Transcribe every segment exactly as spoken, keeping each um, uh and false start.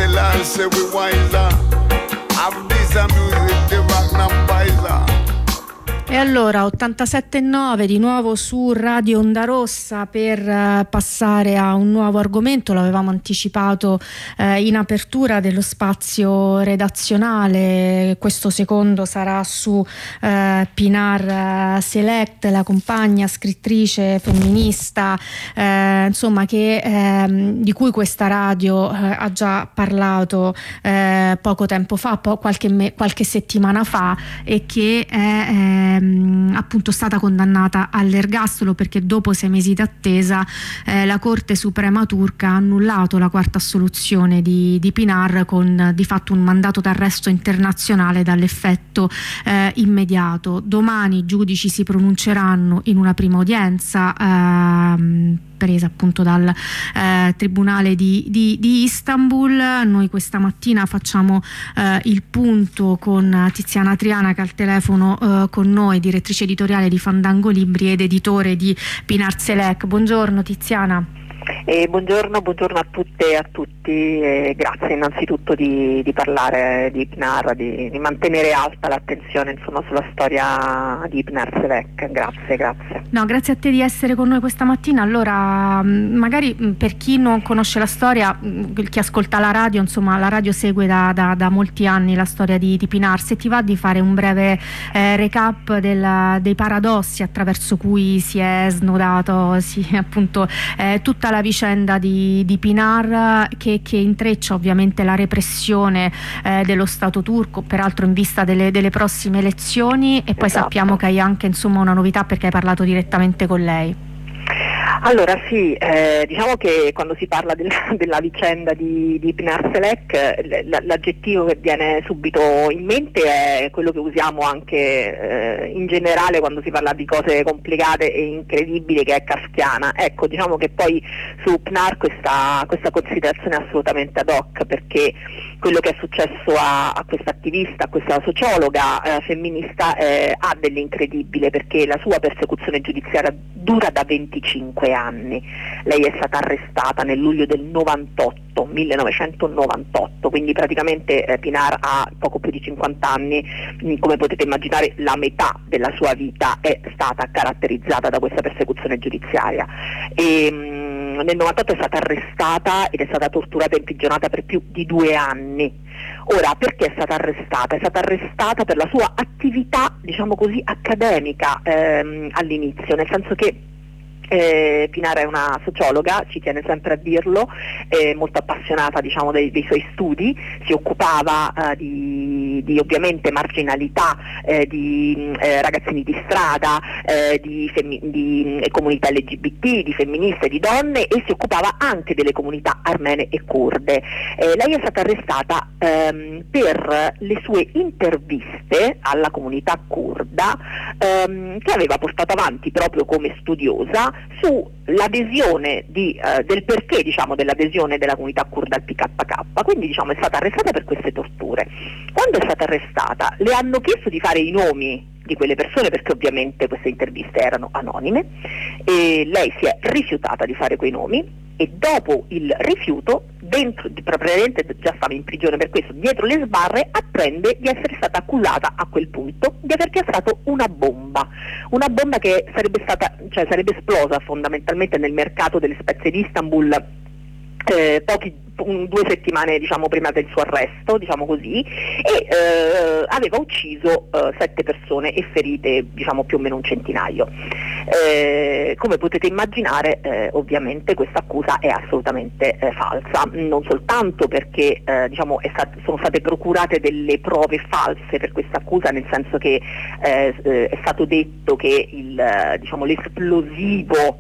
tell her say we wiser. Have this a music the rock nam paisa. E allora ottantasette e nove di nuovo su Radio Onda Rossa per uh, passare a un nuovo argomento. L'avevamo anticipato uh, in apertura dello spazio redazionale. Questo secondo sarà su uh, Pinar uh, Select, la compagna scrittrice femminista uh, insomma che uh, di cui questa radio uh, ha già parlato uh, poco tempo fa, po- qualche, me- qualche settimana fa, e che è uh, appunto stata condannata all'ergastolo perché dopo sei mesi d'attesa eh, la Corte Suprema turca ha annullato la quarta assoluzione di, di Pinar con di fatto un mandato d'arresto internazionale dall'effetto eh, immediato. Domani i giudici si pronunceranno in una prima udienza ehm, presa appunto dal eh, Tribunale di, di, di Istanbul. Noi questa mattina facciamo eh, il punto con Tiziana Triana, che è al telefono eh, con noi, direttrice editoriale di Fandango Libri ed editore di Pinar Select. Buongiorno Tiziana. Eh, buongiorno, buongiorno a tutte e a tutti, e grazie innanzitutto di, di parlare di Pinar, di, di mantenere alta l'attenzione insomma sulla storia di Pinar Select. Grazie, grazie. No, grazie a te di essere con noi questa mattina. Allora, magari per chi non conosce la storia, chi ascolta la radio, insomma la radio segue da, da, da molti anni la storia di, di Pinar, se ti va di fare un breve eh, recap della, dei paradossi attraverso cui si è snodato sì, appunto eh, tutta la vicenda di, di Pinar, che, che intreccia ovviamente la repressione eh, dello Stato turco, peraltro in vista delle, delle prossime elezioni, e poi esatto. Sappiamo che hai anche insomma una novità perché hai parlato direttamente con lei. Allora sì, eh, diciamo che quando si parla del, della vicenda di, di Pinar Select, l- l'aggettivo che viene subito in mente è quello che usiamo anche eh, in generale quando si parla di cose complicate e incredibili, che è kafkiana. Ecco, diciamo che poi su Pinar questa, questa considerazione è assolutamente ad hoc, perché quello che è successo a, a questa attivista, a questa sociologa eh, femminista eh, ha dell'incredibile, perché la sua persecuzione giudiziaria dura da venticinque anni. Lei è stata arrestata nel luglio del novantotto, millenovecentonovantotto, quindi praticamente eh, Pinar ha poco più di cinquanta anni. Come potete immaginare, la metà della sua vita è stata caratterizzata da questa persecuzione giudiziaria. E, mh, nel novantotto è stata arrestata ed è stata torturata e imprigionata per più di due anni. Ora, perché è stata arrestata? È stata arrestata per la sua attività, diciamo così, accademica ehm, all'inizio, nel senso che Eh, Pinar è una sociologa, ci tiene sempre a dirlo, è molto appassionata diciamo dei, dei suoi studi, si occupava eh, di, di ovviamente marginalità, eh, di eh, ragazzini di strada, eh, di, femmi- di eh, comunità L G B T, di femministe, di donne, e si occupava anche delle comunità armene e kurde. Eh, lei è stata arrestata ehm, per le sue interviste alla comunità kurda ehm, che aveva portato avanti proprio come studiosa sull'adesione di, eh, del perché diciamo dell'adesione della comunità kurda al P K K, quindi diciamo è stata arrestata per queste torture. Quando è stata arrestata le hanno chiesto di fare i nomi di quelle persone, perché ovviamente queste interviste erano anonime, e lei si è rifiutata di fare quei nomi, e dopo il rifiuto, dentro, probabilmente già stava in prigione per questo, dietro le sbarre apprende di essere stata accusata a quel punto di aver piazzato una bomba, una bomba che sarebbe stata, cioè sarebbe esplosa fondamentalmente nel mercato delle spezie di Istanbul eh, pochi un, due settimane diciamo prima del suo arresto, diciamo così, e eh, aveva ucciso eh, sette persone e ferite diciamo più o meno un centinaio. Eh, come potete immaginare eh, ovviamente questa accusa è assolutamente eh, falsa, non soltanto perché eh, diciamo è stat- sono state procurate delle prove false per questa accusa, nel senso che eh, è stato detto che il, diciamo, l'esplosivo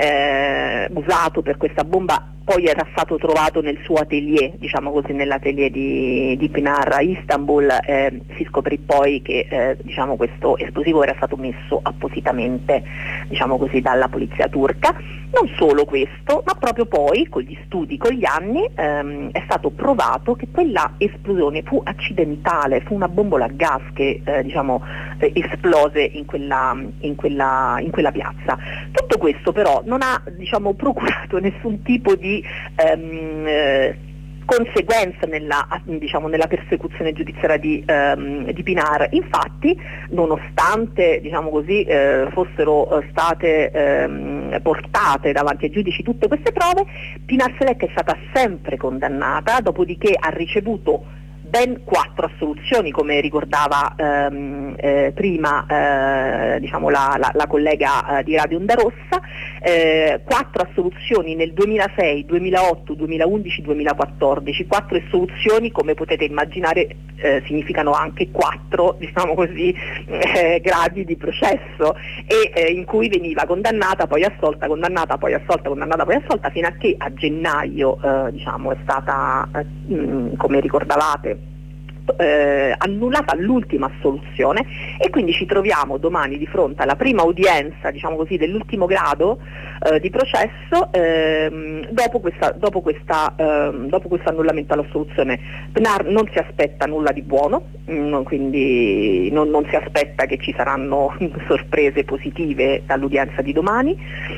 eh, usato per questa bomba poi era stato trovato nel suo atelier, diciamo così, nell'atelier di, di Pinar a Istanbul. Eh, si scoprì poi che eh, diciamo, questo esplosivo era stato messo appositamente, diciamo così, dalla polizia turca. Non solo questo, ma proprio poi con gli studi, con gli anni, ehm, è stato provato che quella esplosione fu accidentale, fu una bombola a gas che eh, diciamo, eh, esplose in quella, in, quella, in quella piazza. Tutto questo però non ha diciamo, procurato nessun tipo di Ehm, eh, conseguenza nella, diciamo, nella persecuzione giudiziaria di, ehm, di Pinar. Infatti, nonostante, diciamo così, eh, fossero state ehm, portate davanti ai giudici tutte queste prove, Pinar Selek è stata sempre condannata, dopodiché ha ricevuto ben quattro assoluzioni, come ricordava ehm, eh, prima eh, diciamo la, la, la collega eh, di Radio Onda Rossa, eh, quattro assoluzioni nel duemilasei, duemilaotto, duemilaundici, duemilaquattordici, quattro assoluzioni, come potete immaginare, eh, significano anche quattro, diciamo così, eh, gradi di processo, e eh, in cui veniva condannata, poi assolta, condannata, poi assolta, condannata, poi assolta, fino a che a gennaio eh, diciamo, è stata, eh, mh, come ricordavate, Eh, annullata l'ultima assoluzione, e quindi ci troviamo domani di fronte alla prima udienza, diciamo così, dell'ultimo grado eh, di processo ehm, dopo questa, dopo questa ehm, dopo questo annullamento all'assoluzione. Pinar non si aspetta nulla di buono, mh, quindi non, non si aspetta che ci saranno sorprese positive dall'udienza di domani.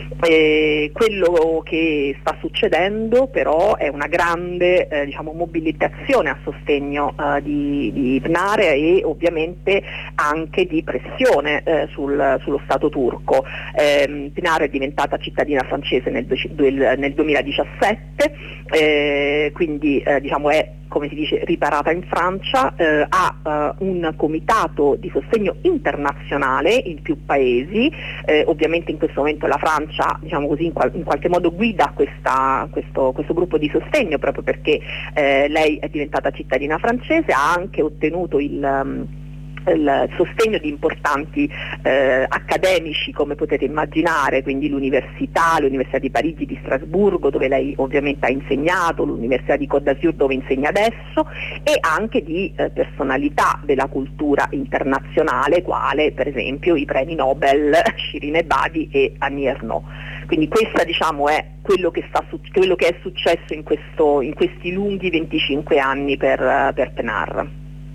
Eh, quello che sta succedendo però è una grande eh, diciamo, mobilitazione a sostegno eh, di di Pinar, e ovviamente anche di pressione eh, sul, sullo Stato turco. Eh, Pinar è diventata cittadina francese nel, nel duemiladiciassette, eh, quindi eh, diciamo è, come si dice, riparata in Francia, eh, ha uh, un comitato di sostegno internazionale in più paesi, eh, ovviamente in questo momento la Francia, diciamo così, in, qual- in qualche modo guida questa, questo, questo gruppo di sostegno, proprio perché eh, lei è diventata cittadina francese, ha anche ottenuto il... Um, il sostegno di importanti eh, accademici, come potete immaginare, quindi l'università, l'Università di Parigi, di Strasburgo, dove lei ovviamente ha insegnato, l'Università di Côte d'Azur, dove insegna adesso, e anche di eh, personalità della cultura internazionale, quale per esempio i premi Nobel Shirin Ebadi e Annie Ernaux. Quindi questa, diciamo, è quello che, sta su- quello che è successo in, questo, in questi lunghi venticinque anni per, per Pinar.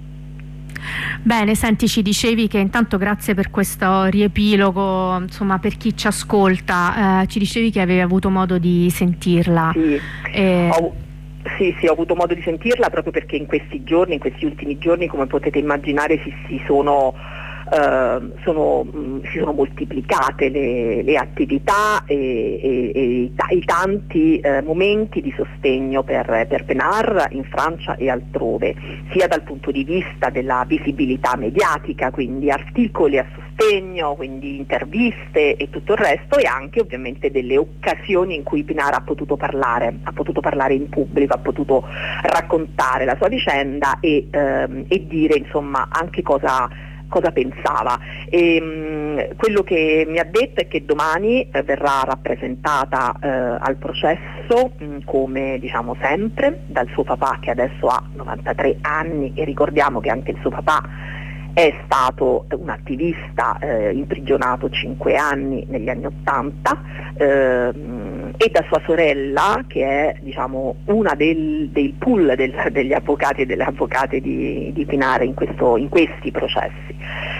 Bene, senti, ci dicevi che intanto, grazie per questo riepilogo, insomma, per chi ci ascolta, eh, ci dicevi che avevi avuto modo di sentirla. Sì, e... ho, sì, sì, ho avuto modo di sentirla proprio perché in questi giorni, in questi ultimi giorni, come potete immaginare, si, si sono... Uh, sono, mh, si sono moltiplicate le, le attività e, e, e i, ta- i tanti uh, momenti di sostegno per, per Pinar in Francia e altrove, sia dal punto di vista della visibilità mediatica, quindi articoli a sostegno, quindi interviste e tutto il resto, e anche ovviamente delle occasioni in cui Pinar ha potuto parlare, ha potuto parlare in pubblico, ha potuto raccontare la sua vicenda e, ehm, e dire, insomma, anche cosa cosa pensava. E, mh, quello che mi ha detto è che domani eh, verrà rappresentata eh, al processo mh, come, diciamo, sempre dal suo papà, che adesso ha novantatré anni, e ricordiamo che anche il suo papà è stato un attivista eh, imprigionato cinque anni negli anni ottanta, ehm, e da sua sorella, che è, diciamo, una del, dei pool del, degli avvocati e delle avvocate di, di Pinar in, questo, in questi processi.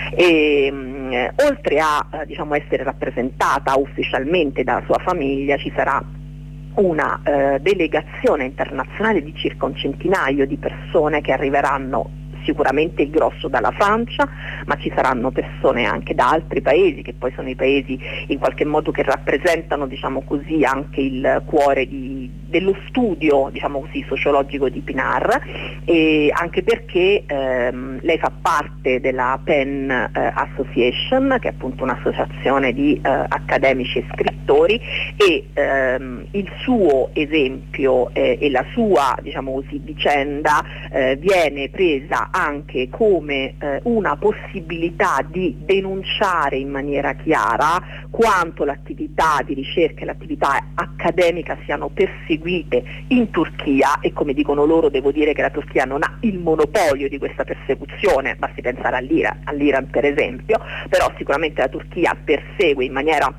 E, mh, oltre a eh, diciamo, essere rappresentata ufficialmente dalla sua famiglia, ci sarà una eh, delegazione internazionale di circa un centinaio di persone che arriveranno, sicuramente il grosso dalla Francia, ma ci saranno persone anche da altri paesi, che poi sono i paesi in qualche modo che rappresentano, diciamo così, anche il cuore di, dello studio, diciamo così, sociologico di Pinar, e anche perché ehm, lei fa parte della Penn eh, Association, che è appunto un'associazione di eh, accademici e scrittori, e ehm, il suo esempio eh, e la sua, diciamo così, vicenda eh, viene presa anche come eh, una possibilità di denunciare in maniera chiara quanto l'attività di ricerca e l'attività accademica siano perseguite in Turchia, e come dicono loro, devo dire che la Turchia non ha il monopolio di questa persecuzione, basti pensare all'Iran, all'Iran per esempio, però sicuramente la Turchia persegue in maniera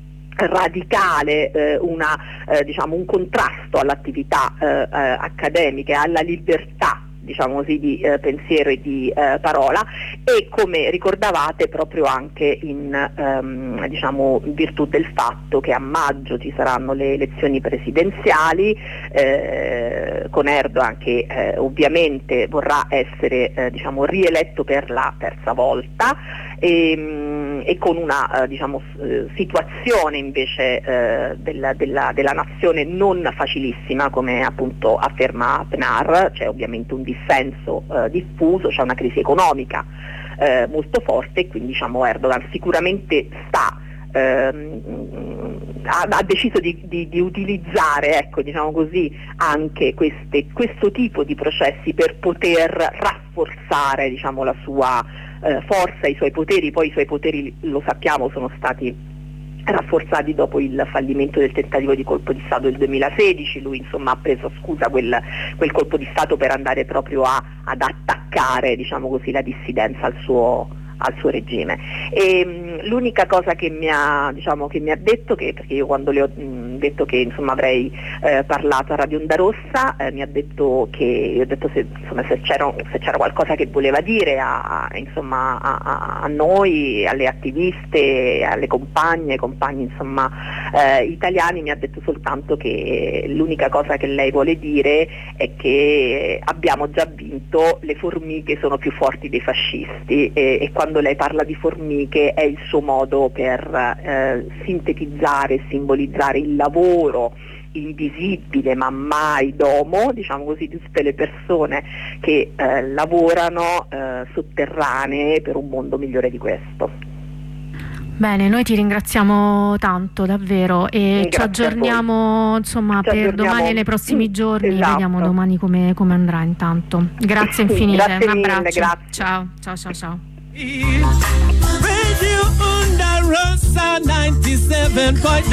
radicale eh, una, eh, diciamo, un contrasto all'attività eh, eh, accademica e alla libertà diciamo così, di eh, pensiero e di eh, parola, e come ricordavate proprio anche in ehm, diciamo virtù del fatto che a maggio ci saranno le elezioni presidenziali, eh, con Erdogan che eh, ovviamente vorrà essere eh, diciamo rieletto per la terza volta, e, e con una eh, diciamo situazione invece eh, della, della, della nazione non facilissima, come appunto afferma PNAR. C'è ovviamente un dissenso eh, diffuso, c'è una crisi economica eh, molto forte, e quindi diciamo Erdogan sicuramente sta ehm, ha, ha deciso di, di, di utilizzare, ecco, diciamo così, anche queste, questo tipo di processi per poter rafforzare, diciamo, la sua eh, forza, i suoi poteri. Poi i suoi poteri, lo sappiamo, sono stati rafforzati dopo il fallimento del tentativo di colpo di Stato del duemilasedici. Lui insomma ha preso a scusa quel, quel colpo di Stato per andare proprio a, ad attaccare, diciamo così, la dissidenza al suo, al suo regime. E mh, l'unica cosa che mi ha, diciamo, che mi ha detto, che, perché io quando le ho mh, detto che insomma avrei eh, parlato a Radio Onda Rossa, eh, mi ha detto che io ho detto se, insomma, se, c'era, se c'era qualcosa che voleva dire a, insomma, a, a noi, alle attiviste, alle compagne, compagni insomma eh, italiani, mi ha detto soltanto che l'unica cosa che lei vuole dire è che abbiamo già vinto, le formiche sono più forti dei fascisti, e, e quando lei parla di formiche è il suo modo per eh, sintetizzare e simbolizzare il lavoro invisibile ma mai domo, diciamo così, di tutte le persone che eh, lavorano eh, sotterranee per un mondo migliore di questo. Bene, noi ti ringraziamo tanto davvero, e Grazie ci aggiorniamo insomma ci per aggiorniamo. domani e nei prossimi giorni, Esatto. Vediamo domani come, come andrà intanto. Grazie infinite, Grazie un mille, abbraccio. grazie. Ciao, ciao, ciao, ciao. Radio Onda Rossa ninety-seven point nine